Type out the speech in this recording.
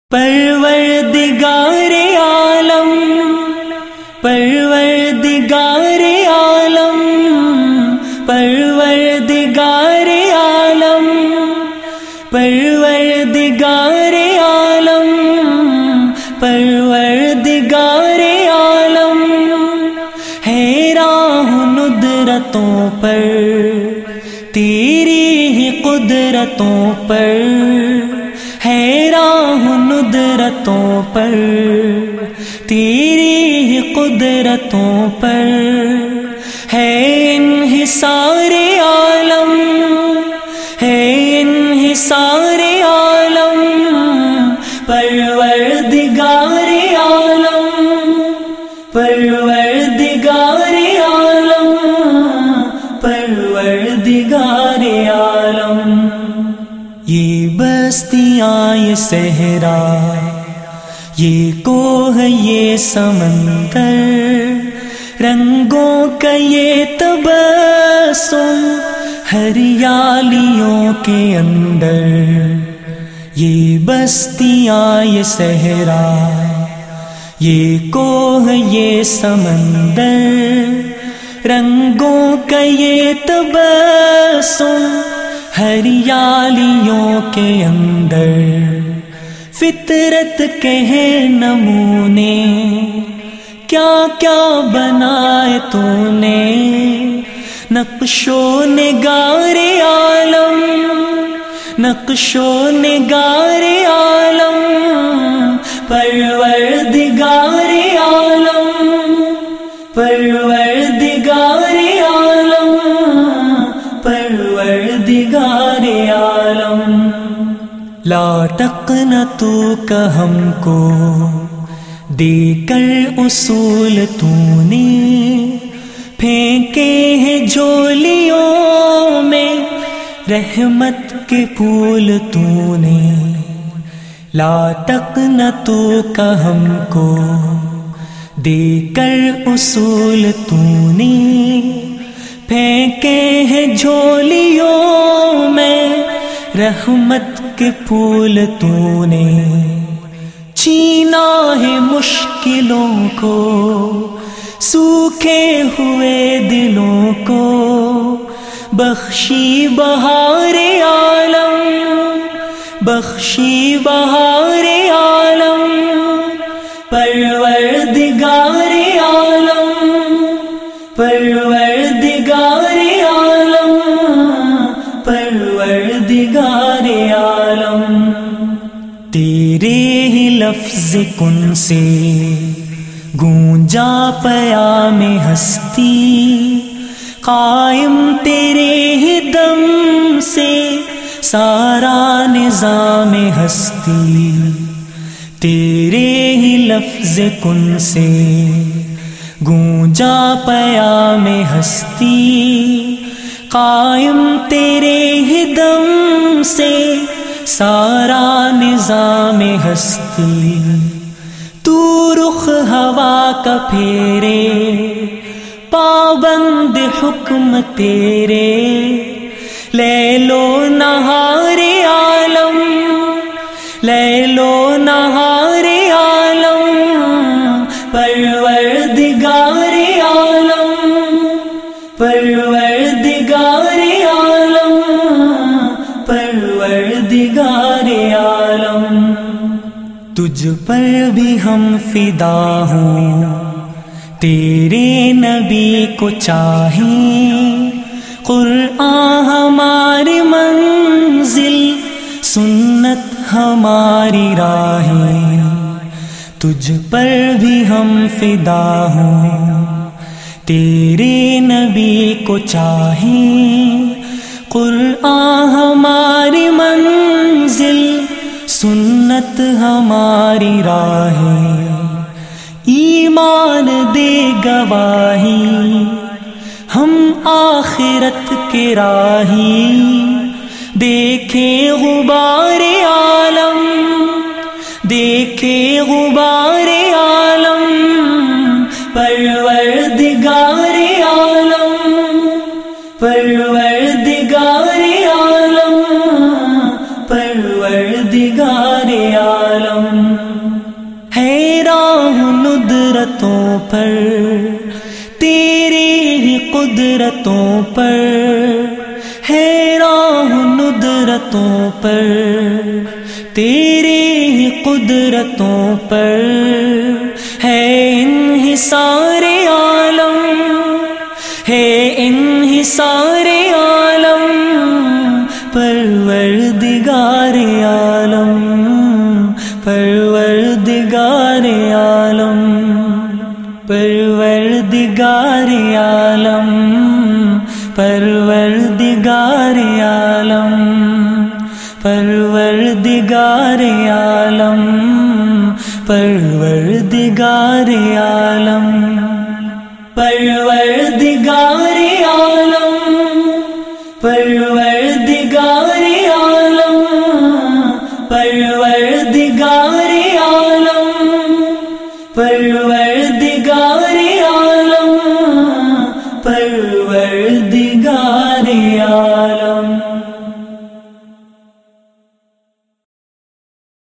پروردگار عالم، پروردگار عالم، پروردگار عالم، پروردگار عالم، پروردگار عالم، حیران ہوں ندرتوں پر تیری ہی قدرتوں پر، حیران ہوں ندرتوں پر تیری ہی قدرتوں پر، ہے انحصار عالم، ہے انحصار عالم، پروردگار عالم، پروردگار عالم، پروردگار عالم۔ یہ بستیاں یہ صحرا، یہ کوہ یہ سمندر، رنگوں کا یہ تبسم ہریالیوں کے اندر، یہ بستیاں یہ صحرا، یہ کوہ یہ سمندر، رنگوں کا یہ تبسم ہریالیوں کے اندر، فطرت کے ہیں نمونے، کیا کیا بنائے تو نے، نقش و نگار عالم، نقش و نگار عالم، پروردگار عالم، پروردگار عالم، پروردگار عالم۔ لا تقنطوا کا ہم کو دے کر اصول تو نے، پھینکے ہیں جھولیوں میں رحمت کے پھول تو نے، لا تقنطوا کا ہم کو دے کر اصول تو نے، پھینکے ہیں جھولیوں میں رحمت کے پھول تو نے، چھینا ہے مشکلوں کو سوکھے ہوئے دلوں کو، بخشی بہار عالم، بخشی بہار عالم، پروردگار عالم، پروردگار عالم، پروردگار عالم۔ تیرے ہی لفظ کن سے گونجا پیام ہستی، قائم تیرے ہی دم سے سارا نظام ہستی، تیرے ہی لفظ کن سے گونجا پیام ہستی، قائم تیرے ہی دم سے سارا نظام ہستی، تو رخ ہوا کا پھیرے پابند حکم تیرے، لیل و نہار عالم، لیل و نہار عالم، پروردگار عالم، پروردگار عالم، پروردگار عالم۔ تجھ پر بھی ہم فدا ہوں، تیرے نبی کو چاہیں، قرآن ہماری منزل، سنت ہماری راہیں، تجھ پر بھی ہم فدا ہوں، تیرے نبی کو چاہیں، قرآن ہماری منزل، سنت ہماری راہیں، ایمان دے گواہی ہم آخرت کے راہی، دیکھے غبار عالم، دیکھے غبار عالم، پروردگار عالم، پروردگار عالم، پروردگار عالم۔ قدرتوں پر، تیری ہی قدرتوں پر ہے راہ ندرتوں پر، تیری ہی قدرتوں پر ہے انحصار عالم، ہے انحصار عالم، پروردگار عالم، پروردگار عالم، پروردگار عالم، پروردگار عالم، پروردگار عالم، پروردگار عالم، پروردگار عالم، پروردگار عالم، پروردگار عالم، پروردگار عالم،